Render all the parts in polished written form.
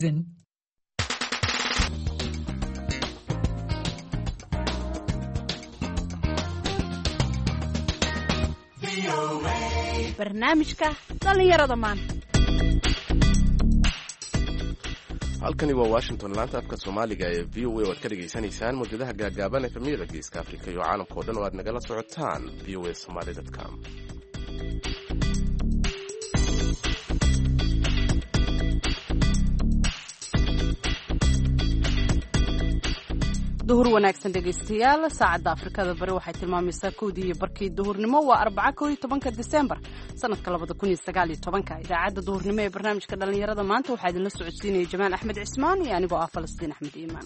barnaamijka dhalinyarada maanta. halkani waa Washington, laanta afka Soomaaliga ee VOA oo aad ka dhageysanaysaan muddadaha gaagaaban ee Premier Geeska Afrika iyo caalamka oo dhan oo aad nagala socotaan voasomali.com. duhur wanaagsan dhegaystayaal, saacadda Afrikada bari waxay tilmaamaysaa 1:00 duhurnimo, waa 4 Diseembar sanadka 2019. idaacadda duhurnimo ee barnaamijka dhalinyarada maanta waxaa idinla socodsiinaya Jamaal Axmed Cismaan iyo anigoo ah Falastiin Axmed Iimaan.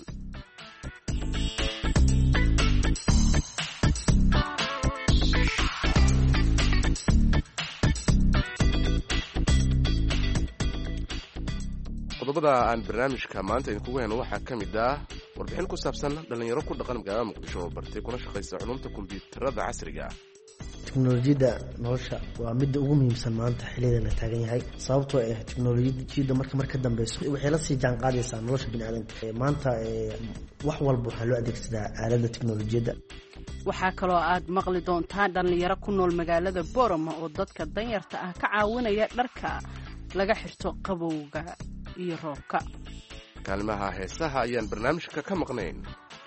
qodobada aan barnaamijka maanta idinkugu hayno waxaa ka mid ah warbixin ku saabsan dhalinyaro ku dhaqan magaalada Muqdisho oo bartay kuna shaqaysa culumta kombiyuutarada casriga ah. teknolojiyadda nolosha waa midda ugu muhiimsan maanta xilligan la taagan yahay, sababtoo ah teknolojiyadda marka dambayso waxay la sii jaan qaadaysaa nolosha bini'aadamka. maanta wax walba waxaa loo adeegsadaa aaladda teknolojiyadda. waxaa kaloo aad maqli doontaa dhalinyaro ku nool magaalada Boorama oo dadka danyarta ah ka caawinaya dharka laga xirto qabowga iyo roobka. kaalimaha heesaha ayaan barnaamijka ka maqnayn.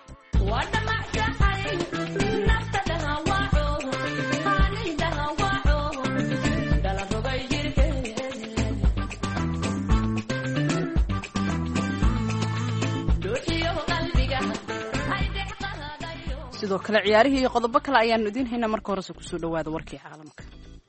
sidoo kale ciyaarihii iyo qodobo kale ayaanu idiin haynaa. marka horese kusoo dhawaada warkii caalamka.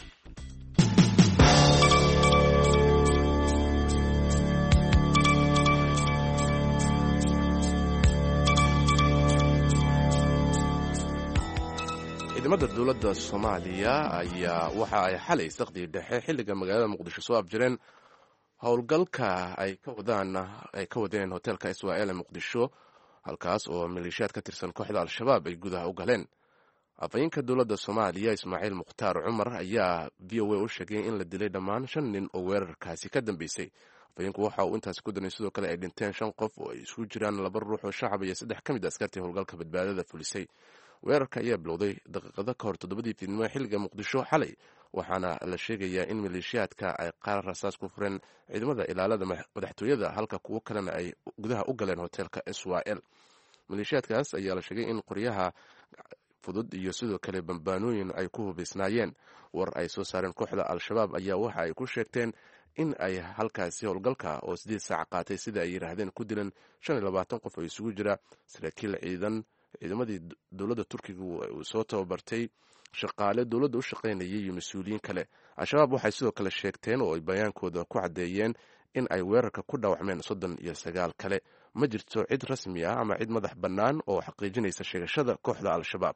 ciidamada dowladda Soomaaliya ayaa waxa ay xalay saqdi dhexe xilliga magaalada Muqdisho soo abjireen howlgalka ay ka wadeen hotelka Israel ee Muqdisho, halkaas oo maleeshiyaad ka tirsan kooxda Al-Shabaab ay gudaha u galeen. afayeenka dowladda Soomaaliya Ismaaciil Mukhtaar Cumar ayaa VOA u sheegay in la dilay dhammaan 5 nin oo weerarkaasi ka dambeysay. afayeenku waxa uu intaas ku daray sidoo kale ay dhinteen 5 qof oo ay isugu jiraan 2 ruux oo shacab iyo 3 ka mid ah askartii howlgalka badbaadada fulisay. weerarka ayaa bilowday daqiiqado ka hor 7 fiidnimo xilliga Muqdisho xalay, waxaana la sheegayaa in maleeshiyaadka ay qaar rasaas ku fureen ciidamada ilaalada madaxtooyada, halka kuwo kalena ay gudaha u galeen hotelka Israel. maleeshiyaadkaas ayaa la sheegay in qoryaha fudud iyo sidoo kale bambaanooyin ay ku hubaysnaayeen. war ay soo saareen kooxda Al-Shabaab ayaa waxa ay ku sheegteen in ay halkaasi howlgalka oo 8 saac qaatay sida ay yiraahdeen ku dileen 25 qof oo isugu jira saraakiil ciidamadii dowladda Turkiga uu soo tababartay, shaqaale dowladda u shaqaynayay iyo mas'uuliyiin kale. Al-Shabaab waxay sidoo kale sheegteen oo ay bayaankooda ku cadeeyeen in ay weerarka ku dhaawacmeen 39 kale. ma jirto cid rasmi ah ama cid madax bannaan oo xaqiijinaysa sheegashada kooxda Al-Shabaab.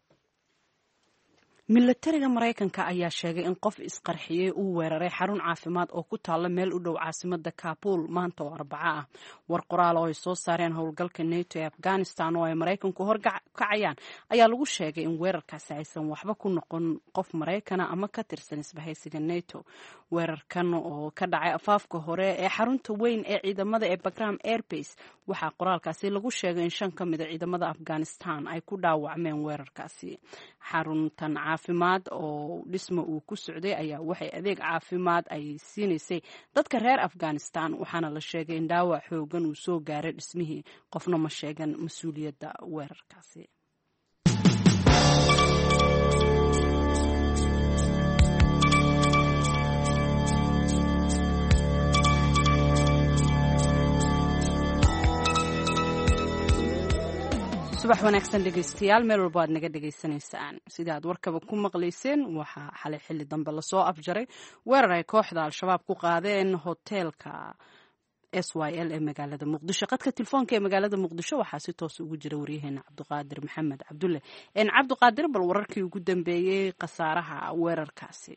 milatariga Mareykanka ayaa sheegay in qof isqarxiyay uu weeraray xarun caafimaad oo ku taala meel u dhow caasimadda Kabul maanta oo Arbaco ah. war qoraal oo ay soo saareen howlgalka NATO ee Afghanistan oo ay Mareykanku horkacayaan ayaa lagu sheegay in weerarkaasi aysan waxba ku noqon qof Mareykana ama ka tirsan isbahaysiga NATO. weerarkan oo ka dhacay afaafka hore ee xarunta weyn ee ciidamada ee Bagram Air Base waxaa qoraalkaasi lagu sheegay in 5 ka mid ah ciidamada Afghanistan ay ku dhaawacmeen weerarkaasi. xaruntan caafimaad oo dhismo uu ku socday ayaa waxay adeeg caafimaad ay siinaysay dadka reer Afghanistan, waxaana la sheegay in dhaawac xoogan uu soo gaaray dhismihii. qofna ma sheegan mas'uuliyadda weerarkaasi. subax wanaagsan dhegaystayaal, meel walba aad naga dhegaysanaysaan. sida aad warkaba ku maqlayseen, waxaa xalay xilli dambe lasoo afjaray weerar ay kooxda Al-Shabaab ku qaadeen hotelka SYL ee magaalada Muqdisho. qadka telefoonka ee magaalada Muqdisho waxaa si toos ugu jira waryaheena Cabdiqaadir Maxamed Cabdulle. Cabdiqaadir, bal wararkii ugu dambeeyay khasaaraha weerarkaasi.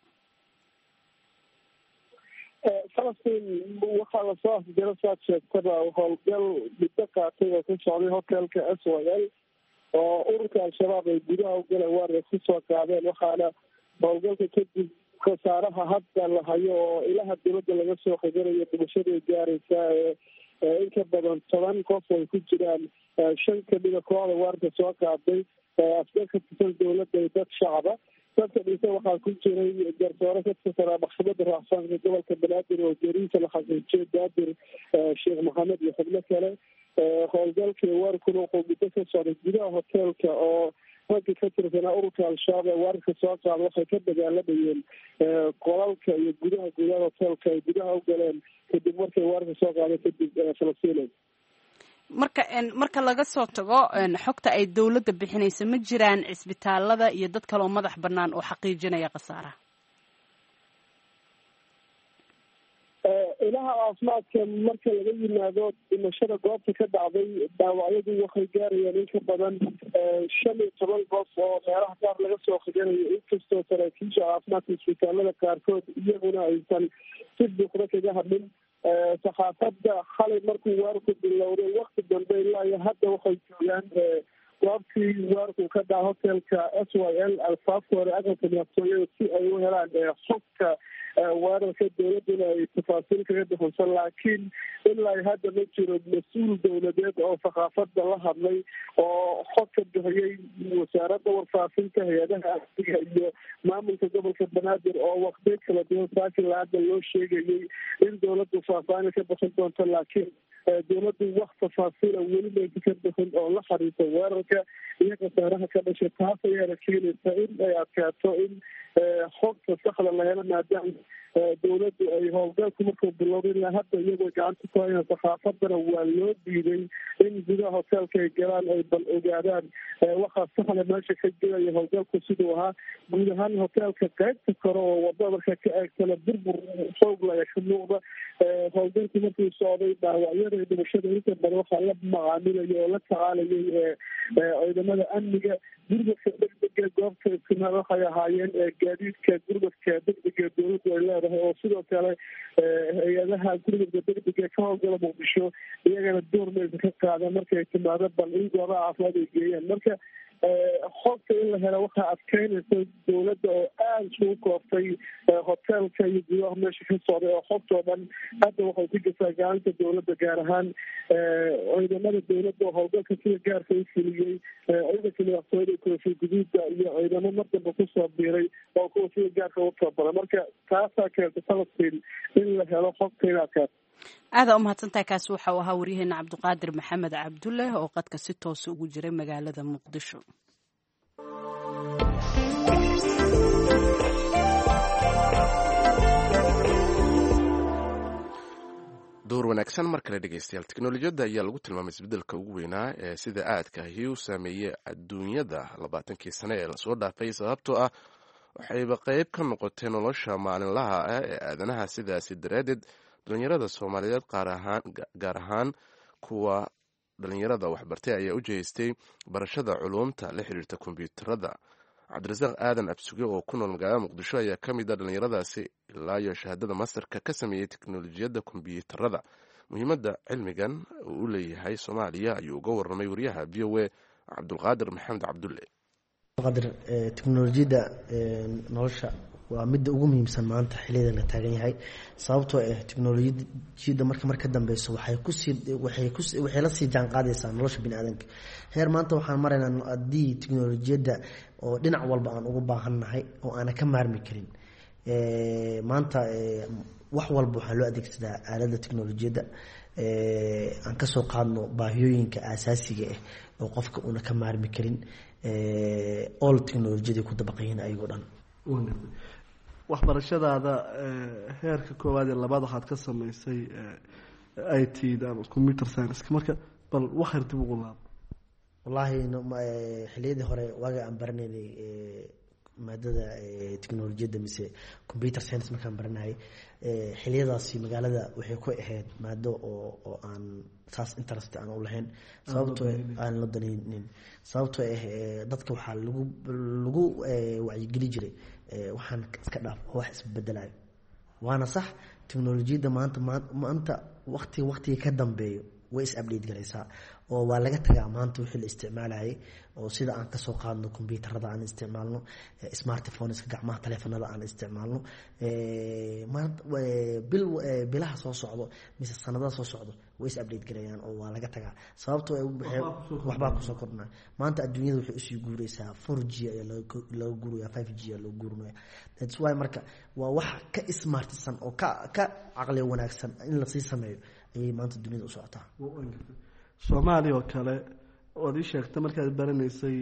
falastiin waxaa lasoo afjaro saad sheegtaba howlgal muddo qaatay oo ka socday hotelka SYL oo ururka Al-Shabaab ay gudaha u galeen weerar ku soo qaadeen, waxaana howlgalka kadib khasaaraha hadda la hayo oo ilaha dowladda laga soo qadarayo dhimashada gaaraysa in ka badan 10 qof ay ku jiraan 5 kamida kooxda weerarka soo qaaday askar ka tirsan dowladda iyo dad shacaba dadka dhintay waxaa ku jiray garsoore ka tirsanaa maxkamadda raacfaanka gobolka banaadir oo geerihiisa la xaqiijiyay daadir sheekh maxamed iyo xubno kale howlgalkii weerarkuna wuxuu muddo ka socday gudaha hoteelka oo ragga ka tirsanaa ururka al-shabaab ee weerarka soo qaada waxay ka dagaalamayeen qolalka iyo gudaha hoteelka ay gudaha u galeen kadib markay weerarka soo qaaday kadib Falastiin. marka laga soo tago xogta ay dawladda bixinaysa ma jiraan cisbitaalada iyo dad kale oo madax bannaan oo xaqiijinaya khasaaraha? ilaha caafimaadka marka laga yimaado dhimashada goobta ka dhacday dhaawacyadu waxay gaarayaan in ka badan 15 qof oo meelaha qaar laga soo khidanayo inkastoo saraakiisha caafimaadka isbitaalada qaarkood iyaguna aysan si buuxda kaga hadlin saxaafadda xalay markuu weerarku bilowday wakti dambe ilaa iyo hadda waxay joogaan goobtii weerarku ka dhaca hotelka SYL alfaafka hore aqalka madaxtooyada si ay u helaan xogka weerarka dowladuna ay tafaasiil kaga bixinsan laakiin ilaa hadda ma jiro mas-uul dowladeed oo saxaafadda la hadlay oo xog ka bixiyey wasaaradda warfaafinta hay-adaha amniga iyo maamulka gobolka banaadir oo waqtiyo kala duwan saakin la-hadda loo sheegayay in dowladdu faahfaahin ka bixin doonto laakiin dowladdu wax tafaasiila weli maysa ka bixin oo la xariirta weerarka iyo khasaaraha ka dhashay taas ayaana keenaysa in ay adkaato in xogta saxda la helo maadaama dowladdu ay howlgalku markuu bilowday ilaa hadda iyagoo gacanta ku hayaan saxaafadana waa loo diiday in gudaha hoteelka ay galaan ay bal ogaadaan waxaa saxda meesha ka jiraya howlgalku siduu ahaa guud ahaan hoteelka qaybta kore oo wadada marka ka eegtana burbur xoogla ayaa ka muuqda howlgalku markuu socday dhaawacyada iyo dhimashada inta badan waxaa la macaamilayay oo la tacaalayay ciidamada amniga gurmadka degdega goobta istimaal waxay ahaayeen gaadiidka gurmadka degdega dowladdu ay leedahay oo sidoo kale hay-adaha gurmadka degdega ka howlgala muqdisho iyagana door maysa ka qaada markay timaado bal in goobaha caafimaad ay geeyaan marka xogta in la helo waxaa adkeynaysa dowladda oo aada isugu kooftay hoteelka iyo gudaha meesha ka socday oo xogtoo dhan hadda waxay ku jirtaa gacanta dowladda gaar ahaan ciidamada dowladda oo howlgalka sida gaarka u fuliyey ciidanka madaxtooyada koofi guduudda iyo ciidamo mar dambe kusoo biiray oo kuwa sida gaarka u tabara marka taasaa keenta Falastiin in la helo xogta inaadkaas aada umahadsantahay. kaasi waxa uu ahaa waryaheena cabdiqaadir maxamed cabdulle oo qadka si toosa ugu jiray magaalada muqdisho. door wanaagsan mar kale dhegeystayaal teknolojiyadda ayaa lagu tilmaamay isbeddelka ugu weynaa ee sida aadka ahi u saameeyey adduunyada 20kii sane ee lasoo dhaafay sababtoo ah waxayba qayb ka noqotay nolosha maalinlaha ah ee aadanaha sidaasi daraaddeed dhalinyarada soomaaliyeed gaar ahaan kuwa dhalinyarada waxbartay ayaa u jeestay barashada culuumta la xiriirta kombiyuutarada. cabdirasaaq aadan absuge oo ku nool magaalada muqdisho ayaa ka mid a dhalinyaradaasi ilaa iyo shahaadada masterka ka sameeyey teknolojiyadda kombiyuutarada. muhiimadda cilmigan uu u leeyahay soomaaliya ayuu uga warramay wariyaha v o a cabdulqaadir maxamed cabdulle. teknolojiyadda nolosha waa midda ugu muhiimsan maanta xilliyadan la taagan yahay sababtoo ah teknolojiyadda marka dambeyso waxay la sii jaan qaadaysaa nolosha biniaadanka heer maanta waxaan maraynaa haddii teknolojiyadda oo dhinac walba aan ugu baahannahay oo aanan ka maarmi karin maanta wax walba waxaa loo adeegsadaa aaladda teknolojiyadda aan kasoo qaadno baahiyooyinka aasaasiga ah oo qofka una ka maarmi karin all teknolojiyada ku dabaqayiin ayagoo dhan. waxbarashadaada heerka koowaad ee labaad waxaad ka samaysay IT da computer science marka bal wax yar dib ugu laab. wallaahi xilliyadii hore waaga aan baranaynay maadada teknolojiyadda mise computer science markaan baranayay xilliyadaasi magaalada waxay ku ahayd maado oo aan saas interest aan u lahayn sababtoo aan la danaynin sababtoo dadka waxaa lagu wacyigeli jiray waxaan iska dhaaf wax isbedelayo waana sax teknolojiyadda maanta waqtiga ka dambeeyo way is update garaysaa oo waa laga tagaa maanta wixii la isticmaalayay oo sida aan kasoo qaadno computerada aan isticmaalno smartphoneska gacmaha teleefanada aan isticmaalno bilaha soo socdo mise sanadaha soo socdo way is update garayaan oo waa laga tagaa sababtoo waxbaa kusoo kordhnaa maanta adduunyada waxay usii guuraysaa 4G ayaa laga guuraya 5G ayaa loo guurinaya that's why marka waa wax ka smartisan oo ka caqli wanaagsan in la sii sameeyo ayay maanta dunida u socotaa Soomaaliya oo kale oo ay sheegtay markaad baranaysay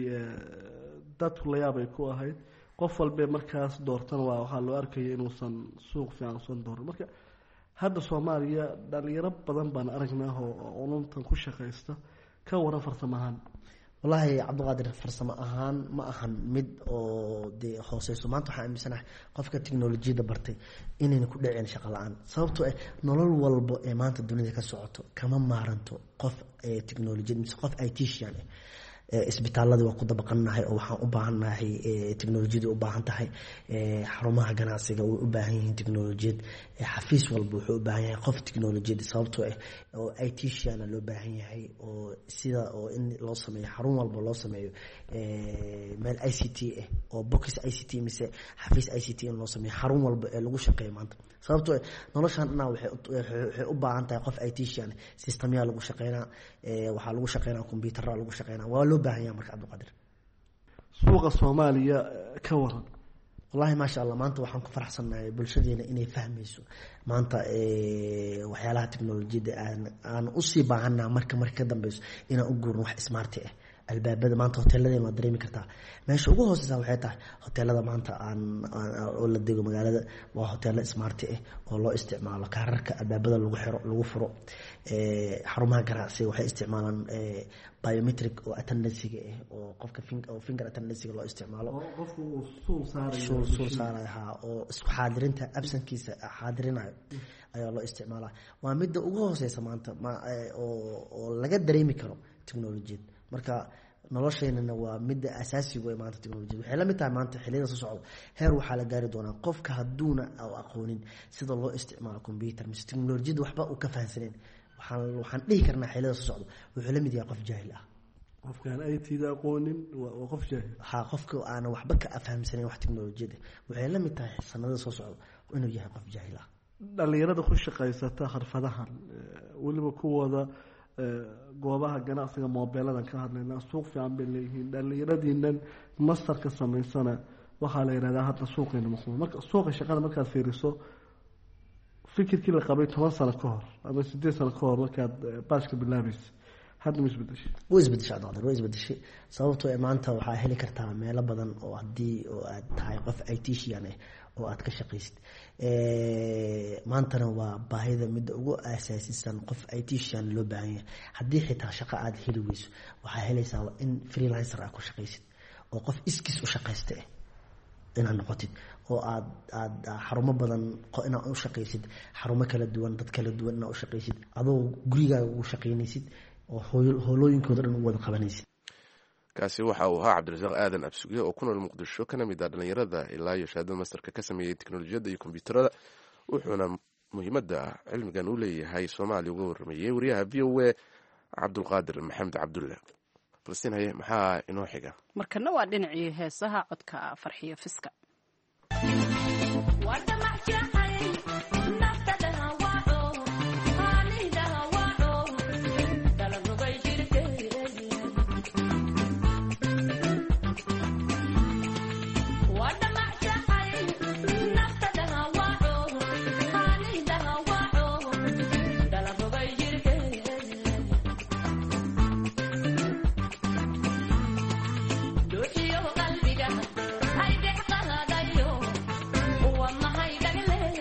dadku la yaab ay ku ahayd qof walba markaas doortan waa waxa loo arkay inuusan suuq fiican soo dooran marka hadda Soomaaliya dhalinyaro badan baan aragnaa oo ununtan ku shaqeysta ka waran farsamahan wallahi Cabduqaadir farsamo ahaan ma ahan mid oo de hooseyso maanta waxa aaminsanahay qofka tiknoolajiyada bartay inayna ku dhaceen shaqo la'aan sababtoo ah nolol walba ee maanta dunida ka socoto kama maaranto qof tiknoolajiyada mise qof ITian isbitaalada waa ku dabaqanahay oo waxaan u baahanahay tiknoolajiyada u baahan tahay xarumaha ganacsiga oo u baahan yihiin tiknoolajiyad xafiis walba wuxuu u baahan yahay qof tiknoolajiyada sababtoo ah oo ITian loo baahan yahay oo sida oo in loo sameeyo xarun walba loo sameeyo meel ICT oo box ICT mise xafiis ICT in loo sameeyo xarun walba ee lagu shaqeeyo maanta sababtoo noloshan waxay u baahan tahay qof ITian systemya lagu shaqeynaa waxa lagu shaqeynaa computer lagu shaqeynaa waa loo baahan yahay marka Cabduqaadir suuqa Soomaaliya ka waran wallahi ma sha Allah maanta waxaan ku faraxsanahay bulshadeena inay fahmayso maanta waxyaalaha tiknoolajiyada aan u sii baahanaa marka dambayso inaan u guurno wax smart ah albaabada maanta hoteelada ma dareemi kartaa meesha ugu hooseysa waxay tahay hoteelada maanta oo la dego magaalada waa hoteelo smart ah oo loo isticmaalo kaararka albaabada lagu furo xarumaha ganacsiga waxay isticmaalaan biometric oo attendance oo qofka finger attendance loo isticmaalo qofku suul saarayo oo isku xaadirinta absenkiisa xaadirinayo ayaa loo isticmaalaa waa midda ugu hooseysa maanta oo laga dareemi karo tiknoolajiyada marka nolosheenana waa midda asaasiga ee maanta tiknoolajiyada waxay la mid tahay maanta xilliyada soo socdo heer waxaa la gaari doonaa qofka haduuna aqoonin sida loo isticmaalo computer mise tiknoolajiyada waxba uu ka fahansaneen waxaan dhihi karnaa xilliyada soo socdo wuxuu la mid yahay qof jaahil ah qofkaan IT-da aqoonin waa qof jaahil qofka aan waxba ka fahamsaneyn wax tiknoolajiyada waxay la mid tahay sanadada soo socdo inuu yahay qof jaahil ah dhalinyarada ku shaqeysata xirfadahan waliba kuwooda goobaha ganacsiga moobiladan ka hadlayna suuq fiican bay leeyihiin dhalinyaradiinan masterka samaysana waxaa la yiraahdaa hadda suuqeena muhiim marka suuqa shaqada markaad fiiriso fikirkii la qabay 10 sano ka hor ama 8 sano ka hor markaad baaska bilaabaysa hadda ma isbedeshay sababtoo ah maanta waxaa heli kartaa meelo badan oo haddii oo aad tahay qof ITian oo aad ka shaqaysid maantana waa baahida midda ugu asaasisan qof ITian loo baahan yahay haddii xitaa shaqo aad heli weyso waxaa helaysaa in freelancer aad ku shaqaysid oo qof iskiis u shaqaysta inaad noqotid oo aad xarumo badan inaad u shaqaysid xarumo kala duwan dad kala duwan inaad u shaqaysid adoo gurigaaga ugu shaqaynaysid oo howlooyinkooda dhan u wada qabanaysid kaasi waxa uu ahaa Cabdirasaaq Aadan Absuge oo ku nool Muqdisho kana mid ah dhalinyarada ilaa iyo shahaadada masterka ka sameeyay tiknoolajiyada iyo kombiyuutarada wuxuuna muhiimadda cilmigan u leeyahay Soomaaliya uga warramayay wariyaha VOA Cabdulqaadir Maxamed Cabdulle Falastiin maxaa inoo xiga markana waa dhinacii heesaha codka farxiyo fiska Duxiyo qalbiga ay dhexqaadayo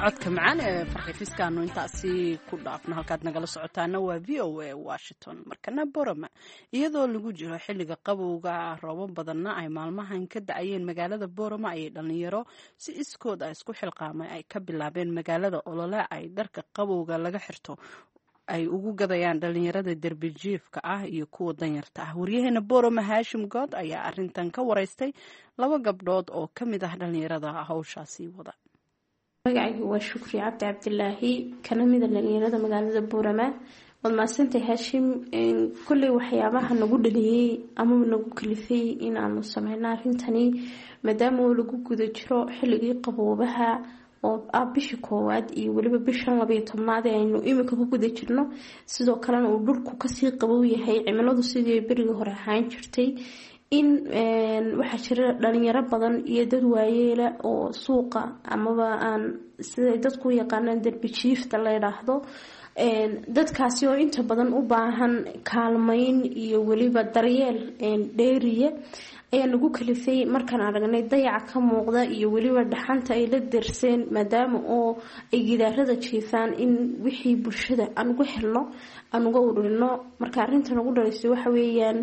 codka macaan ee farxifiskaanu intaasi ku dhaafno halkaad nagala socotaana waa VOA Washington. markana Boroma iyadoo lagu jiro xilliga qabowga roobo badanna ay maalmahan ka da'ayeen magaalada Boroma ay dhalinyaro si iskood ah isku xilqaamay ay ka bilaabeen magaalada olole ay dharka qabowga laga xirto ay ugu gadayaan dhalinyarada derbijiifka ah iyo kuwa danyarta ah. waryaheena Boroma Hashim God ayaa arintan ka wareystay laba gabdhood oo ka mid ah dhalinyarada hawshaasi wada. magacaygu waa Shukri Cabdi Cabdilaahi kana mid ah dhalinyarada magaalada Boroma. wad maasantay Hashim, kulli waxyaabaha nagu dhaliyay ama nagu kalifay in aanu sameeyno arintani maadaama lagu guda jiro xilligii qaboobaha oo bishii koowaad iyo waliba bishan 12aad aynu imika ku guda jirno, sidoo kalena uu dhulku kasii qabow yahay cimiladu sidii bariga hore ahaan jirtay. in waxa jira dhalinyaro badan iyo dad waayeela oo suuqa amaba aan sida dadku yaqaanaan derbijiifta la yiraahdo, dadkaasi oo inta badan u baahan kaalmayn iyo waliba daryeel dheeriye ayaa nagu kalifay markaan aragnay dayaca ka muuqda iyo waliba dhaxanta ay la darseen maadaama oo ay gidaarada jiifaan in wixii bulshada aan ugu helno aan uga ururino. marka arintan ugu dhalisay waxa weeyaan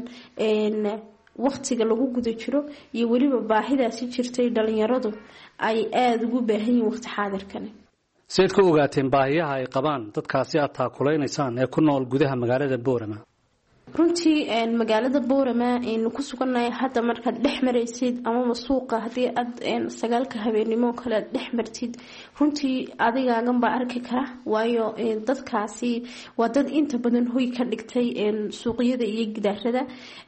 waqtiga lagu guda jiro iyo waliba baahidaasi jirtay dhalinyaradu ay aad ugu baahan yihiin waqti xaadirkan. Seed ku ogaateen baahiyaha ay qabaan dadkaasi aad taakulaynaysan ee ku nool gudaha magaalada Boroma? runtii magaalada Boroma in ku suganahay hadda markaad dhex maraysid ama suuqa hadii aad 9 habeenimo kala dhex martid runtii adigaagan ba arki kara, waayo dadkaasi waa dad inta badan hoy ka dhigtay suuqyada iyo gidaarada.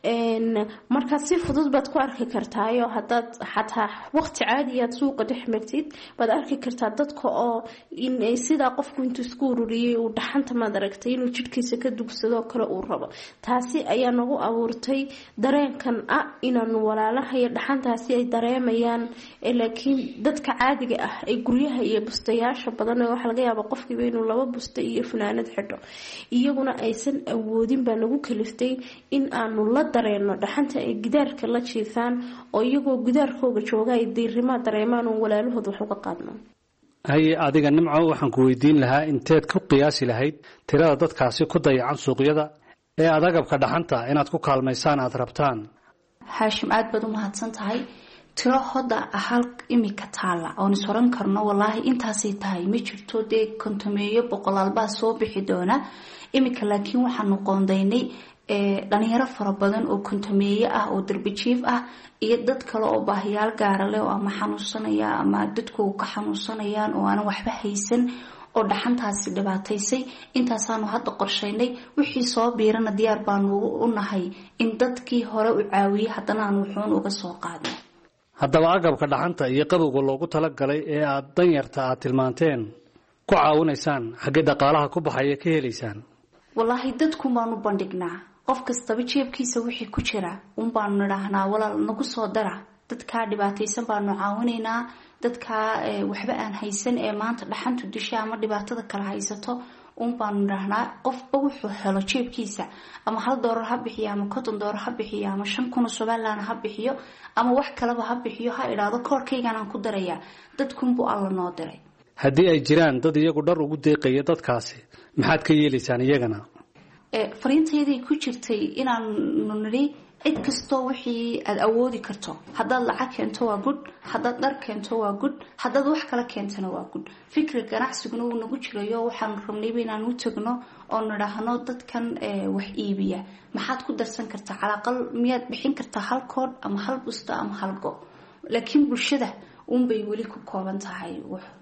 marka si fudud baad ku arki kartaayo hadaad xataa waqti caadi aad suuqa dhex martid baad arki kartaa dadka oo in sida qofku intuu isku ururiyay uu dhaxanta ma aragtay inuu jidhkiisa ka dugsado kale uu rabo. taasi ayaa nagu abuurtay dareenkan inaanu walaalaha iyo dhaxantaasi ay dareemayaan, laakiin dadka caadiga ah ay guryaha iyo bustayaasha badan waxa laga yaabaa qofkiiba inuu 2 busta iyo funaanad xidho, iyaguna aysan awoodin baa nagu kaliftay in aanu la dareeno dhaxanta ay gidaarka la jiifaan oo iyagoo gidaarkooga jooga ay diirima dareemaan oo walaalahooda wax uga qaadno. hay adiga Nimco, waxaan ku weydiin lahaa inteed ku qiyaasi lahayd tirada dadkaasi ku dayacan suuqyada ee adagabka dhaxanta inaad ku kaalmaysaan aad rabtaan? Hashim, aad baad u mahadsan tahay. tiro hoda hal imika taala oo nisoran karno wallahi intaasay tahay ma jirto dee kontomeeyo boqolaalba soo bixi doona imika, laakiin waxaanu qoondaynay dhalinyaro fara badan oo kontomeeyo ah oo derbijiif ah iyo dad kale oo baahiyaal gaar ah leh oo ama xanuunsanaya ama dadku ka xanuunsanayaan oo aan waxba haysan oo dhaxantaasi dhibaataysay. intaasaanu hadda qorsheynay, wixii soo biirana diyaar baanu u nahay in dadkii hore u caawiyay haddana aan wuxuun uga soo qaadno. haddaba agabka dhaxanta iyo qabowga loogu talagalay ee aad danyarta aad tilmaanteen ku caawinaysaan xagga dhaqaalaha ku baxaya ka helaysaan? wallahi dadku baanu bandhignaa, qof kastaba jeebkiisa wixii ku jira baanu nidhaahnaa walaal nagu soo dara, dadka dhibaataysan baanu caawinaynaa, dadka waxba aan haysan ee maanta dhaxantu disha ama dhibaatada kala haysato baanu nidhaahnaa qofba wuxuu helo jeebkiisa ama $1 ha bixiyo ama $50 ha bixiyo ama 5,000 Soomaaliland ha bixiyo ama wax kaleba ha bixiyo, ha idhaahdo koorkaygan aan ku darayaa, dadkunbu alla noo diray. haddii ay jiraan dad iyagu dhar ugu deeqaya dadkaasi maxaad ka yeelaysaan iyagana? fariintayday ku jirtay inaanu nidhi cid kastoo wixii aad awoodi karto, haddaad lacag keento waa good, haddaad dhar keento waa good, haddaad wax kala keentana waa good. fikir ganacsiguna uu nagu jirayo waxaan rabnayba inaan u tagno oo nidhaahno dadkan wax iibiya maxaad ku darsan kartaa, calaqal miyaad bixin kartaa hal kood ama hal busta ama hal go, laakiin bulshada bay weli ku kooban tahay.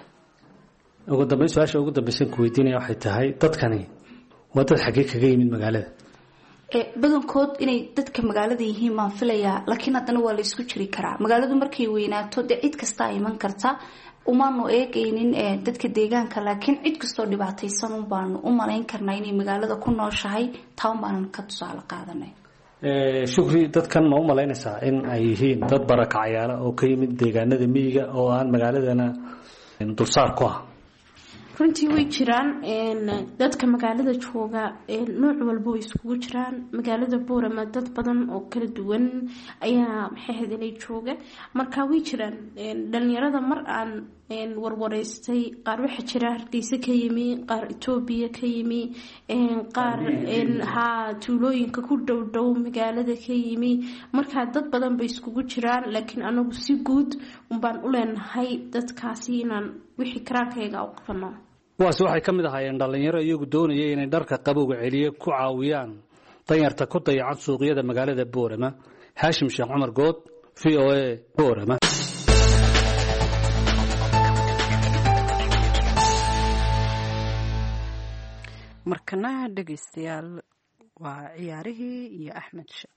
ugu dambeyn su'aasha ugu dambaysan ku weydiinaya waxay tahay dadkani waa dad xagee kaga yimid magaalada? badankood inay dadka magaalada yihiin maan filayaa, laakiin haddana waa la isku jiri karaa. magaaladu markay weynaato dee cid kasta ay iman karta, umaanu eegaynin dadka deegaanka, laakiin cid kastoo dhibaataysan baanu u malayn karnaa inay magaalada ku nooshahay, taan baanan ka tusaale qaadanay. Shukri, dadkan ma u malaynaysaa in ay yihiin dad barakacayaala oo ka yimid deegaanada miyiga oo aan magaaladana dulsaar ku ah? runtii way jiraan dadka magaalada jooga nooc walba way iskugu jiraan. magaalada Boorama dad badan oo kala duwan ayaa maxay hadalay jooga, marka way jiraan dhalinyarada mar aan warwareystay qaar waxa jira Hargeysa ka yimi, qaar Itoobiya ka yimi, qaar tuulooyinka ku dhow magaalada ka yimi, marka dad badan bay iskugu jiraan. laakiin anagu si guud baan u leenahay dadkaasi inaan wixii karaakayga u qabano. kuwaasi waxay ka mid ahaayeen dhalinyaro iyagu doonayay inay dharka qabowga celiye ku caawiyaan danyarta ku dayacan suuqyada magaalada Boorama. Haashim Sheekh Cumar Good, VOA Boorama. markana dhageystayaal waa ciyaarihii iyo Axmed Sheekh.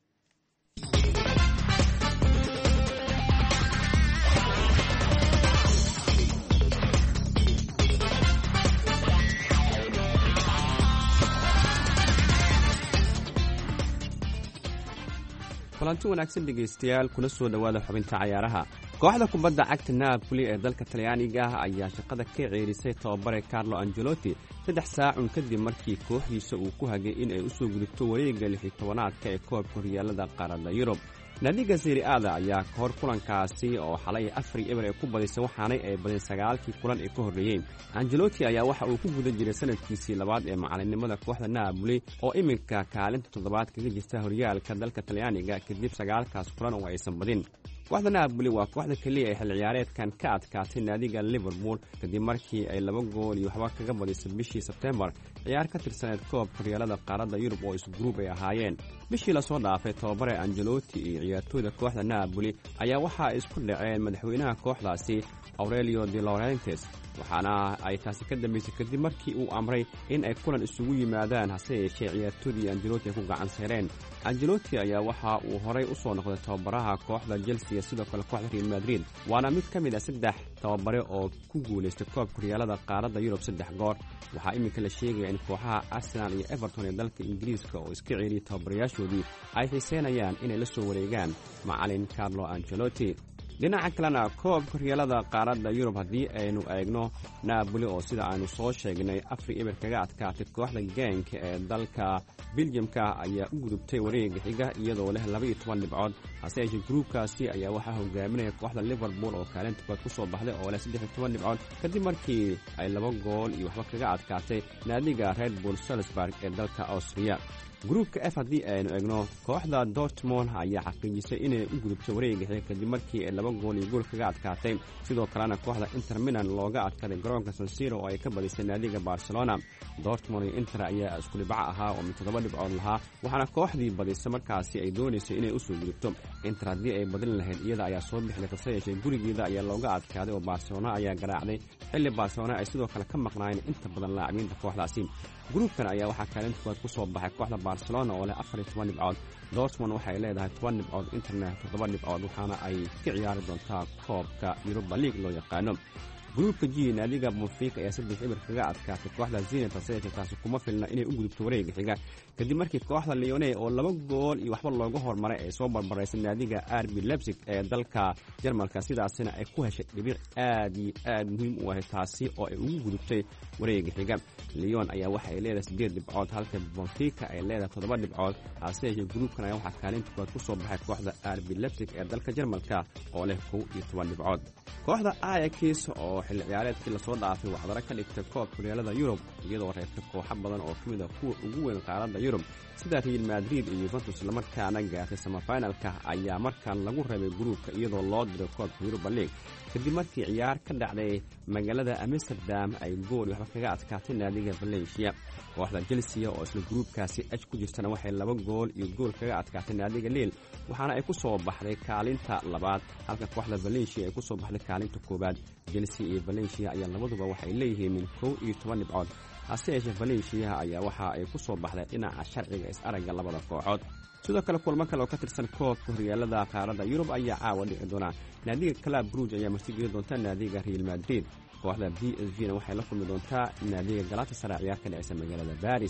kulanti wanaagsan dhegaystayaal, kuna soo dhowaada xubinta cayaaraha. kooxda kubadda cagta Napoli ee dalka Talyaaniga ayaa shaqada ka ceerisay tababare Carlo Ancelotti 3 saacun kadib markii kooxdiisa uu ku hagay in ay u soo gudubto wareegga 16-aadka ee koobka horyaalada qaaradda Yurub. naadiga Serie A ayaa ka hor kulankaasi oo xalay 4-0 ay ku badisay, waxaanay ay badin 9kii kulan ee ka horreeyay. Ancelotti ayaa waxa uu ku guda jiray sanadkiisii labaad ee macalinimada kooxda Napoli oo iminka kaalinta 7aad kaga jirta horyaalka dalka Talyaaniga kadib 9kaas kulan oo aysan badin. kooxda Napoli waa kooxda kaliya ee xil ciyaareedkan ka adkaatay naadiga Liverpool kadib markii ay 2 gool iyo waxba kaga badisay bishii Sebtembar ciyaar ka tirsaneed koobka horyaalada qaaradda Yurub oo isgroup ay ahaayeen. bishii la soo dhaafay tababare Ancelotti iyo ciyaartooyda kooxda Napoli ayaa waxa ay isku dhaceen madaxweynaha kooxdaasi Aurelio De Laurentiis, waxaana ay taasi ka dambeysay kadib markii uu amray in ay kulan isugu yimaadaan, hase yeeshee ciyaartoydii Ancelotti ku gacan saareen. Ancelotti ayaa waxa uu horay u soo noqday tababaraha kooxda Chelsea sidoo kale kooxda Real Madrid, waana mid ka mid ah 3 tababare oo ku guuleystay koobka horyaalada qaaradda Yurub 3 goor. waxaa iminka la sheegaya in kooxaha Arsenal iyo Everton ee dalka Ingiriiska oo iska ceeliyay tababarayaashoodii ay xiiseynayaan inay la soo wareegaan macalin Carlo Ancelotti. dhinaca kalena koobka horyaalada qaaradda Yurub haddii aynu eegno, Napoli oo sida aanu soo sheegnay 4-0 kaga adkaatay kooxda Genk ee dalka Belgiumka ayaa u gudubtay wareegga xiga iyadoo leh 12 dhibcood. hase yeeshee gruubkaasi ayaa waxaa hogaaminaya kooxda Liverpool oo kaalinta koowaad ku soo baxday oo leh 13 dhibcood kadib markii ay 2 gool iyo waxba kaga adkaatay naadiga Red Bull Salzburg ee dalka Austria. gruubka F haddii aynu eegno, kooxda Dortmund ayaa xaqiijisay inay u gudubtay wareegga xiga kadib markii ay 2 gool iyo gool kaga adkaatay. sidoo kalena kooxda Inter Milan looga adkaaday garoonka San Siro oo ay ka badisay naadiga Barcelona. Dortmund iyo Inter ayaa isku dhibco ahaa oo 7 dhibcood lahaa, waxaana kooxdii badisay markaasi ay doonaysay inay u soo gudubto. Inter haddii ay badin lahayd iyada ayaa soo bixday, hase yeeshee gurigeeda ayaa looga adkaaday oo Barcelona ayaa garaacday, xilli Barcelona ay sidoo kale ka maqnaayeen inta badan laacibinta kooxdaasi. gruubkan ayaa waxaa kaalinta koowaad ku soo baxay kooxda Barcelona oo leh 14 dhibcood. Dortmund waxay leedahay 10 dhibcood, Interna 7 dhibcood, waxaana ay ka ciyaari doontaa koobka Europa League loo yaqaano. gruubka G naadiga Benfica ayaa 3-0 kaga adkaatay kooxda Zenit, hase yeeshee taasi kuma filna inay u gudubto wareegga xiga kadib markii kooxda Lyon oo 2 gool iyo waxba looga hormaray ay soo barbaraysay naadiga RB Leipzig ee dalka Jarmalka, sidaasina ay ku heshay dhibic aad iyo aad muhiim u ah taasi oo ay ugu gudubtay wareegga xiga. Lyon ayaa waxa ay leedahay 8 dhibcood halka Benfica ay leedahay 7 dhibcood. hase yeeshee gruubkan ayaa waxaa kaalinta koowaad ku soo baxay kooxda RB Leipzig ee dalka Jarmalka oo leh 11 dhibcood. kooxda Ajax oo xilli ciyaareedkii la soo dhaafay waxdara ka dhigtay koobka horyaalada Yurub iyadoo reebtay kooxo badan oo kamid ah kuwa ugu weyn qaaradda Yurub sida Real Madrid iyo Juventus markaana gaartay semifinalka ayaa markaan lagu reebay gruubka iyadoo loo diray koobka Europa League kadib markii ciyaar ka dhacday magaalada Amsterdam ay gool waxba kaga adkaatay naadiga Valencia. kooxda Chelsea oo isla gruubkaasi H ku jirtana waxay 2 gool iyo gool kaga adkaatay naadiga Lille, waxaana ay ku soo baxday kaalinta labaad halka kooxda Valencia ay ku soo baxday kaalinta koowaad. Chelsea iyo Valencia ayaa labaduba waxay leeyihiin min 11 dhibcood, hase yeeshee Valencia ayaa waxa ay ku soo baxday dhinaca sharciga is-aragga labada kooxood. sidoo kale kulamo kale oo ka tirsan koobka horyaalada qaaradda Yurub ayaa caawa dhici doona. naadiga Club Brugge ayaa martigeli doonta naadiga Real Madrid. kooxda PSV waxay la kulmi doontaa naadiga Galatasaray ciyaar ka dhacaysa magaalada Paris.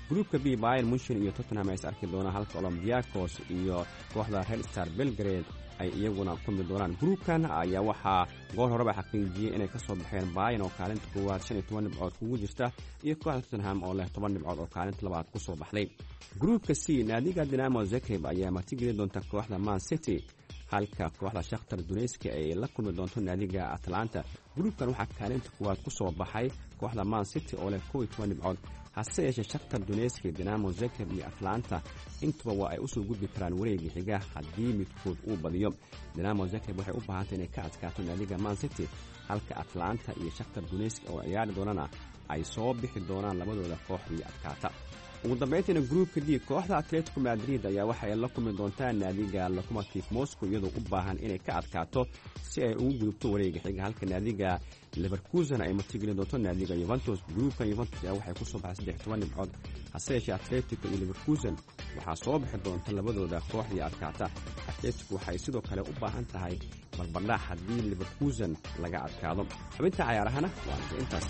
gruupka b Bayern Munchen iyo Tottenham ay is arki doonaan, halka Olympiacos iyo kooxda Red Star Belgrade ay iyaguna kulmi doonaan. gruupkan ayaa waxaa goor horeba xaqiijiyey inay ka soo baxeen Bayern oo kaalinta koowaad 15 dhibcood kugu jirta iyo kooxda Tottenham oo leh 10 dhibcood oo kaalinta labaad ku soo baxday. gruupka C naadiga Dinamo Zagreb ayaa martigeli doonta kooxda Man City, halka kooxda Shakhtar Donetsk ay la kulmi doonto naadiga Atlanta. gruupkan waxaa kaalinta koowaad ku soo baxay kooxda Man City oo leh 12 dhibcood, hase yeeshee Shakhtar Donetsk, Dinamo Zagreb iyo Atlanta intuba waa ay usoo gudbi karaan wareegii xiga haddii midkood uu badiyo. Dinamo Zagreb waxay u baahantay inay ka adkaato naadiga Man City, halka Atlanta iyo Shakhtar Donetsk oo ciyaari doonana ay soo bixi doonaan labadooda kooxdii adkaata. ugu dambeyntiina gruupka D kooxda Atletico Madrid ayaa waxa ay la kulmi doontaa naadiga Lokomotiv Moscow iyadoo u baahan inay ka adkaato si ay ugu gudubto wareega xiga, halka naadiga Leverkusen ay martigeli doonto naadiga Juventus. gruupka Juventus ayaa waxay ku soo baxay 13 dhibcood, hase yeeshee Atletico iyo Leverkusen waxaa soo bixi doonta labadooda kooxdii adkaata. Atletico waxay sidoo kale u baahan tahay barbardhac haddii Leverkusen laga adkaado. xubinta cayaarahana waa intaas.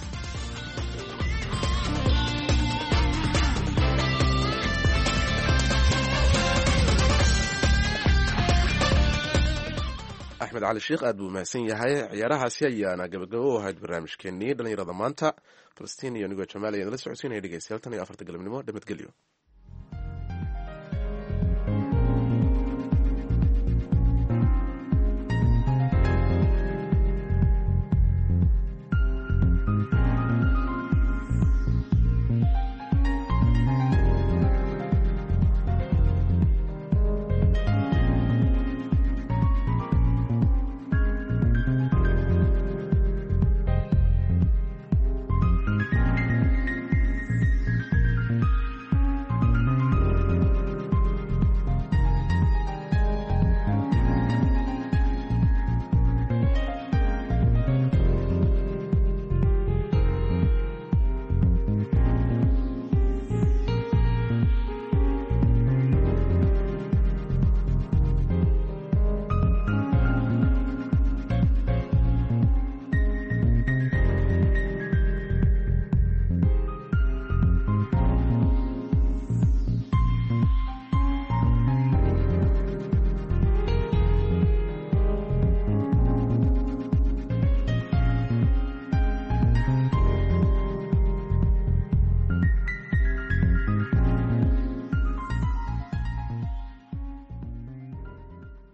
axmed cali sheekh aad buu mahadsan yahay. ciyaarahaasi ayaana gabagabo u ahayd barnaamijkeenii dhallinyarada maanta. falastiin iyo nigoo jamaal ayaan la socodsiinaya dhegeystayaal tan iyo 4 galabnimo. nabadgelyo.